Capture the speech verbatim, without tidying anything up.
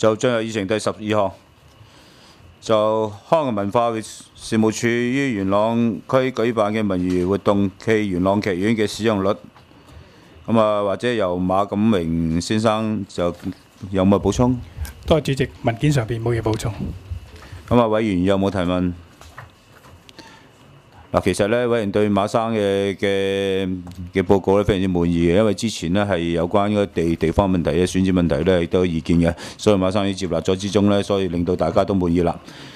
就進入議程第十二項，就康樂文化事務處於元朗區舉辦嘅文娛活動暨元朗劇院嘅使用率，咁啊或者由馬錦榮先生就有冇補充？ 多謝主席，文件上邊冇嘢補充。 咁啊，委員有冇提問？嗱，其實咧，委員對馬生嘅嘅嘅報告咧非常之滿意嘅，因為之前呢係有關嗰個地地方問題嘅選址問題咧亦都有意見嘅，所以馬生已接納咗之中咧，所以令到大家都滿意啦。